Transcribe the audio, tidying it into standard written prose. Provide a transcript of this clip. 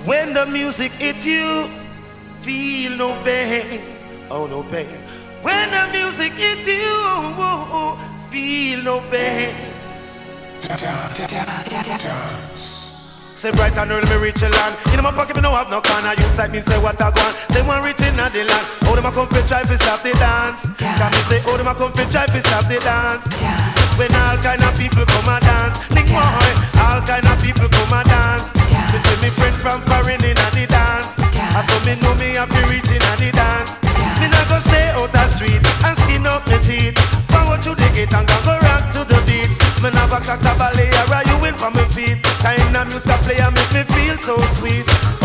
When the music hit you, feel no pain. Oh, no pain. When the music hit you, feel no pain. Say bright and early me reach the land. In my pocket me no have no can. I outside me say what I want. Say one rich in the land. How them a come fi try fi stop the dance? Can me say how them a come fi try fi stop the dance? When all kind of people come a dance, think boy, all kind of people come a dance. Me say me friend from foreign in the dance. I saw me know me have to reach in the dance.